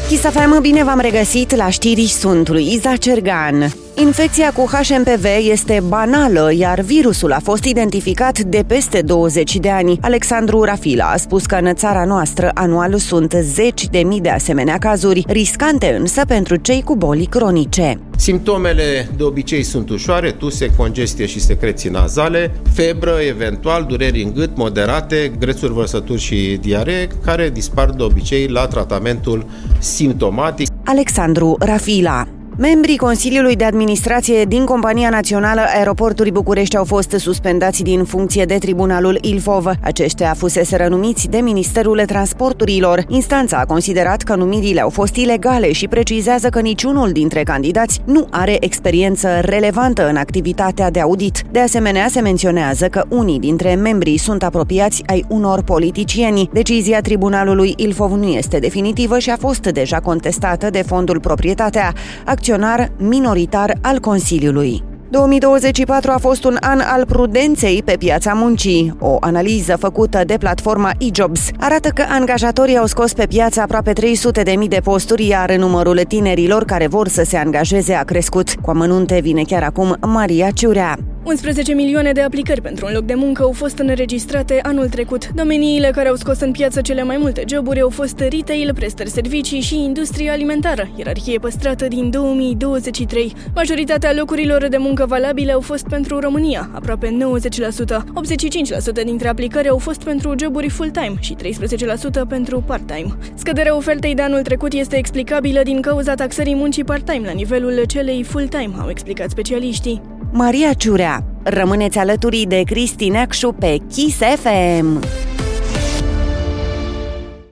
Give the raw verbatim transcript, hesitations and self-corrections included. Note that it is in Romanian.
Kiss F M, bine v-am regăsit la știri, sunt Luiza Cergan. Infecția cu H M P V este banală, iar virusul a fost identificat de peste douăzeci de ani. Alexandru Rafila a spus că în țara noastră anual sunt zeci de mii de asemenea cazuri, riscante însă pentru cei cu boli cronice. Simptomele de obicei sunt ușoare, tuse, congestie și secreții nazale, febră, eventual dureri în gât moderate, grețuri, vărsături și diaree, care dispar de obicei la tratamentul simptomatic. Alexandru Rafila. Membrii Consiliului de Administrație din Compania Națională Aeroporturi București au fost suspendați din funcție de Tribunalul Ilfov. Aceștia fuseseră numiți de Ministerul Transporturilor. Instanța a considerat că numirile au fost ilegale și precizează că niciunul dintre candidați nu are experiență relevantă în activitatea de audit. De asemenea, se menționează că unii dintre membrii sunt apropiați ai unor politicieni. Decizia Tribunalului Ilfov nu este definitivă și a fost deja contestată de Fondul Proprietatea, acționar minoritar al Consiliului. două mii douăzeci și patru a fost un an al prudenței pe piața muncii. O analiză făcută de platforma eJobs arată că angajatorii au scos pe piață aproape trei sute de mii de posturi, iar numărul tinerilor care vor să se angajeze a crescut. Cu amănunte vine chiar acum Maria Ciurea. unsprezece milioane de aplicări pentru un loc de muncă au fost înregistrate anul trecut. Domeniile care au scos în piață cele mai multe joburi au fost retail, prestări servicii și industria alimentară, ierarhie păstrată din două mii douăzeci și trei. Majoritatea locurilor de muncă valabile au fost pentru România, aproape nouăzeci la sută. optzeci și cinci la sută dintre aplicări au fost pentru joburi full-time și treisprezece la sută pentru part-time. Scăderea ofertei de anul trecut este explicabilă din cauza taxării muncii part-time la nivelul celei full-time, au explicat specialiștii. Maria Ciurea. Rămâneți alături de Cristi Neacșu pe Kiss F M.